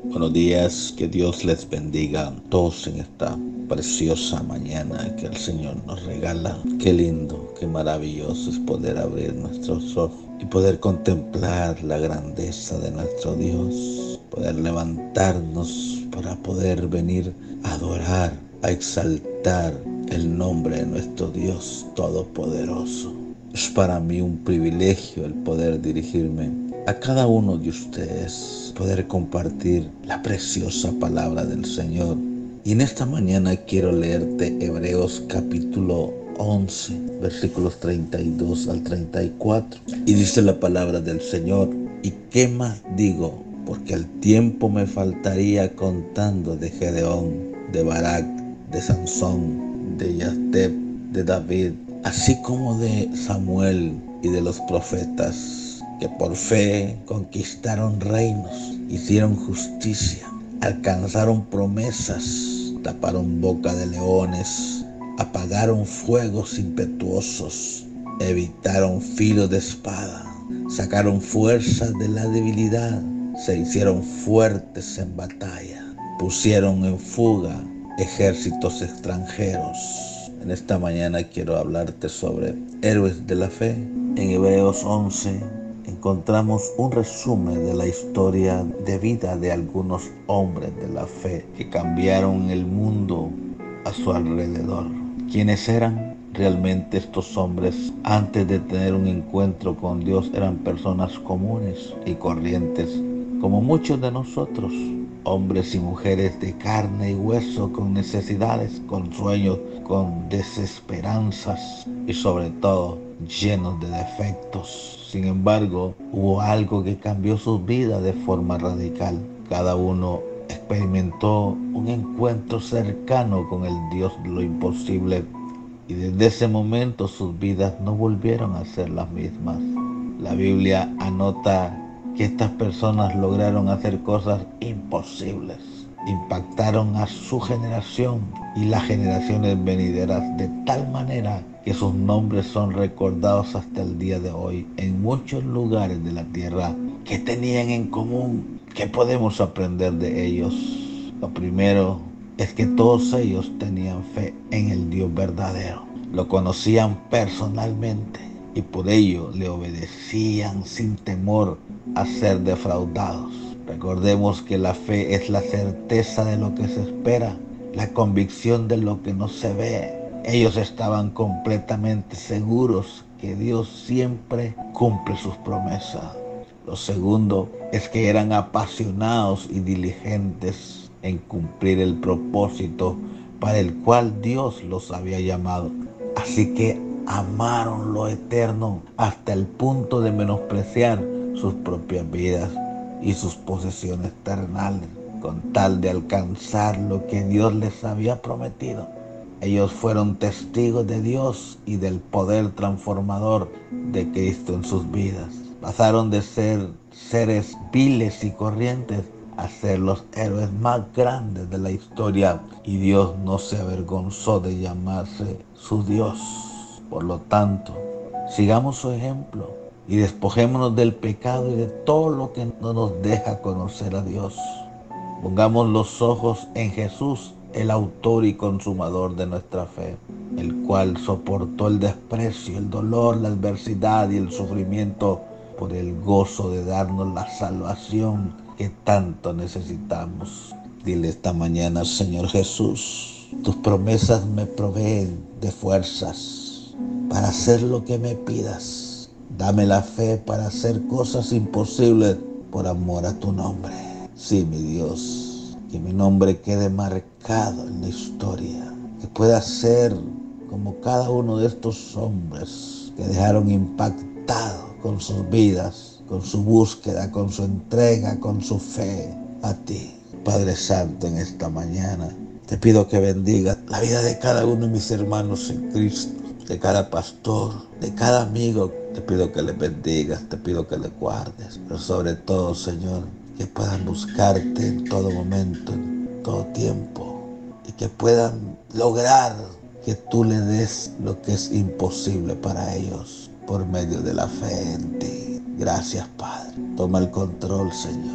Buenos días, que Dios les bendiga a todos en esta preciosa mañana que el Señor nos regala. Qué lindo, qué maravilloso es poder abrir nuestros ojos y poder contemplar la grandeza de nuestro Dios, poder levantarnos para poder venir a adorar, a exaltar el nombre de nuestro Dios Todopoderoso. Es para mí un privilegio el poder dirigirme a cada uno de ustedes, poder compartir la preciosa palabra del Señor. Y en esta mañana quiero leerte Hebreos capítulo 11, versículos 32 al 34. Y dice la palabra del Señor: ¿y qué más digo? Porque el tiempo me faltaría contando de Gedeón, de Barak, de Sansón, de Yasteb, de David, así como de Samuel y de los profetas, que por fe conquistaron reinos, hicieron justicia, alcanzaron promesas, taparon boca de leones, apagaron fuegos impetuosos, evitaron filo de espada, sacaron fuerzas de la debilidad, se hicieron fuertes en batalla, pusieron en fuga ejércitos extranjeros. En esta mañana quiero hablarte sobre héroes de la fe. En Hebreos 11 encontramos un resumen de la historia de vida de algunos hombres de la fe que cambiaron el mundo a su alrededor. ¿Quiénes eran? Realmente estos hombres, antes de tener un encuentro con Dios, eran personas comunes y corrientes, como muchos de nosotros, hombres y mujeres de carne y hueso, con necesidades, con sueños, con desesperanzas y sobre todo llenos de defectos. Sin embargo, hubo algo que cambió sus vidas de forma radical. Cada uno experimentó un encuentro cercano con el Dios de lo imposible, y desde ese momento sus vidas no volvieron a ser las mismas. La Biblia anota que estas personas lograron hacer cosas imposibles. Impactaron a su generación y las generaciones venideras de tal manera que sus nombres son recordados hasta el día de hoy en muchos lugares de la tierra. ¿Qué tenían en común? ¿Qué podemos aprender de ellos? Lo primero es que todos ellos tenían fe en el Dios verdadero. Lo conocían personalmente y por ello le obedecían sin temor a ser defraudados. Recordemos que la fe es la certeza de lo que se espera, la convicción de lo que no se ve. Ellos estaban completamente seguros que Dios siempre cumple sus promesas. Lo segundo es que eran apasionados y diligentes en cumplir el propósito para el cual Dios los había llamado. Así que amaron lo eterno hasta el punto de menospreciar sus propias vidas y sus posesiones terrenales con tal de alcanzar lo que Dios les había prometido. Ellos fueron testigos de Dios y del poder transformador de Cristo en sus vidas. Pasaron de ser seres viles y corrientes a ser los héroes más grandes de la historia, y Dios no se avergonzó de llamarse su Dios. Por lo tanto, sigamos su ejemplo y despojémonos del pecado y de todo lo que no nos deja conocer a Dios. Pongamos los ojos en Jesús, el autor y consumador de nuestra fe, el cual soportó el desprecio, el dolor, la adversidad y el sufrimiento por el gozo de darnos la salvación que tanto necesitamos. Dile esta mañana: Señor Jesús, tus promesas me proveen de fuerzas para hacer lo que me pidas. Dame la fe para hacer cosas imposibles por amor a tu nombre. Sí, mi Dios, que mi nombre quede marcado en la historia, que pueda ser como cada uno de estos hombres que dejaron impactado con sus vidas, con su búsqueda, con su entrega, con su fe a ti. Padre Santo, en esta mañana te pido que bendiga la vida de cada uno de mis hermanos en Cristo, de cada pastor, de cada amigo. Te pido que le bendigas, te pido que le guardes, pero sobre todo, Señor, que puedan buscarte en todo momento, en todo tiempo, y que puedan lograr que tú le des lo que es imposible para ellos por medio de la fe en ti. Gracias, Padre. Toma el control, Señor.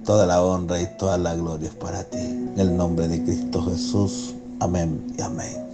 Toda la honra y toda la gloria es para ti. En el nombre de Cristo Jesús. Amén y amén.